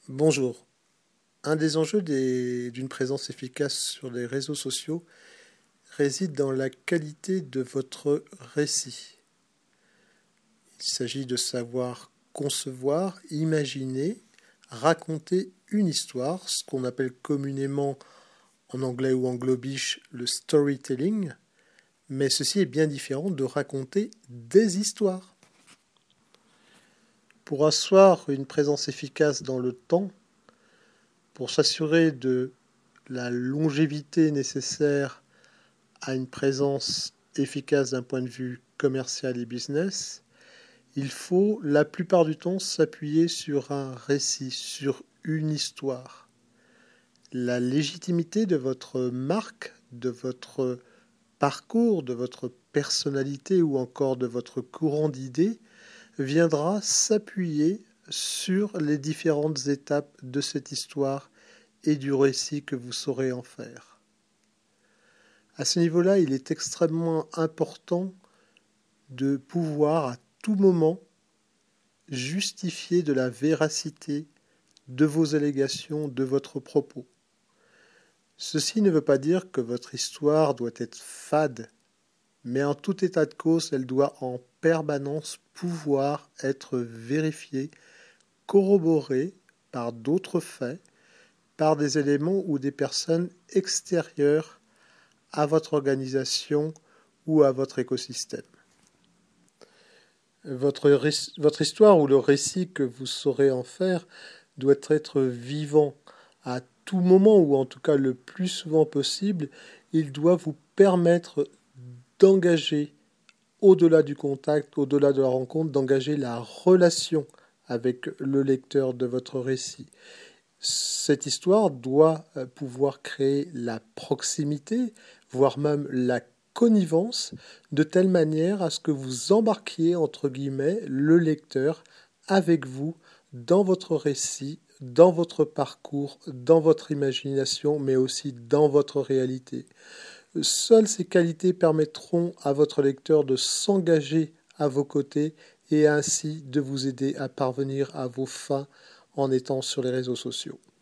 Bonjour. Un des enjeux d'une présence efficace sur les réseaux sociaux réside dans la qualité de votre récit. Il s'agit de savoir concevoir, imaginer, raconter une histoire, ce qu'on appelle communément en anglais ou anglo-biche le storytelling, mais ceci est bien différent de raconter des histoires. Pour asseoir une présence efficace dans le temps, pour s'assurer de la longévité nécessaire à une présence efficace d'un point de vue commercial et business, il faut la plupart du temps s'appuyer sur un récit, sur une histoire. La légitimité de votre marque, de votre parcours, de votre personnalité ou encore de votre courant d'idées viendra s'appuyer sur les différentes étapes de cette histoire et du récit que vous saurez en faire. À ce niveau-là, il est extrêmement important de pouvoir à tout moment justifier de la véracité de vos allégations, de votre propos. Ceci ne veut pas dire que votre histoire doit être fade, mais en tout état de cause, elle doit en permanence pouvoir être vérifiée, corroborée par d'autres faits, par des éléments ou des personnes extérieures à votre organisation ou à votre écosystème. Votre histoire ou le récit que vous saurez en faire doit être vivant à tout moment, ou en tout cas le plus souvent possible. Il doit vous permettre d'engager, au-delà du contact, au-delà de la rencontre, d'engager la relation avec le lecteur de votre récit. Cette histoire doit pouvoir créer la proximité, voire même la connivence, de telle manière à ce que vous embarquiez, entre guillemets, le lecteur avec vous dans votre récit, dans votre parcours, dans votre imagination, mais aussi dans votre réalité. Seules ces qualités permettront à votre lecteur de s'engager à vos côtés et ainsi de vous aider à parvenir à vos fins en étant sur les réseaux sociaux.